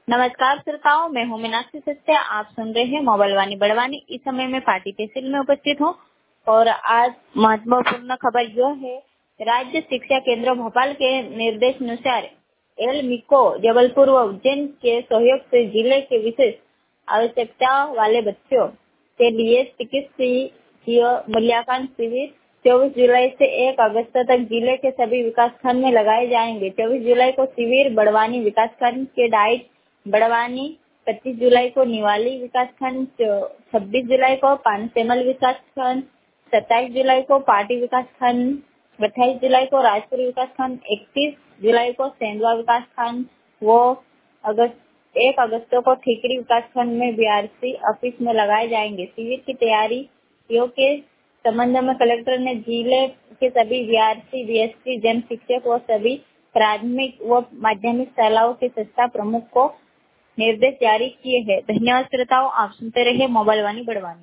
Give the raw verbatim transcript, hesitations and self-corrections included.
नमस्कार श्रोताओं, मैं हूँ मीनाक्षी सत्या। आप सुन रहे हैं मोबाइल वाणी बड़वानी। इस समय मैं पार्टी तहसील में उपस्थित हूँ और आज महत्वपूर्ण खबर यह है, राज्य शिक्षा केंद्र भोपाल के निर्देशानुसार एल मिको जबलपुर व उज्जैन के सहयोग से जिले के विशेष आवश्यकता वाले बच्चों के लिए चिकित्सीय मूल्यांकन शिविर चौबीस जुलाई से एक अगस्त तक जिले के सभी विकास खंड में लगाए जाएंगे। चौबीस जुलाई को शिविर बड़वानी विकास खंड के डाइट बड़वानी, पच्चीस जुलाई को निवाली विकास खंड, छब्बीस जुलाई को पानसेमल विकास खंड, सत्ताईस जुलाई को पार्टी विकास खंड, अट्ठाईस जुलाई को राजपुर विकास खंड, इकतीस जुलाई को सेंधवा विकास खंड वो अगस्त एक अगस्त को ठीकरी विकास खंड में बीआरसी ऑफिस में लगाए जाएंगे। शिविर की तैयारियों के संबंध में कलेक्टर ने जिले के सभी बीआरसी, बीएससी, जन शिक्षक व सभी प्राथमिक व माध्यमिक शालाओं के संस्था प्रमुख को निर्देश जारी किए हैं। धन्यवाद श्रोताओं, आप सुनते रहे मोबाइल वाणी बड़वानी।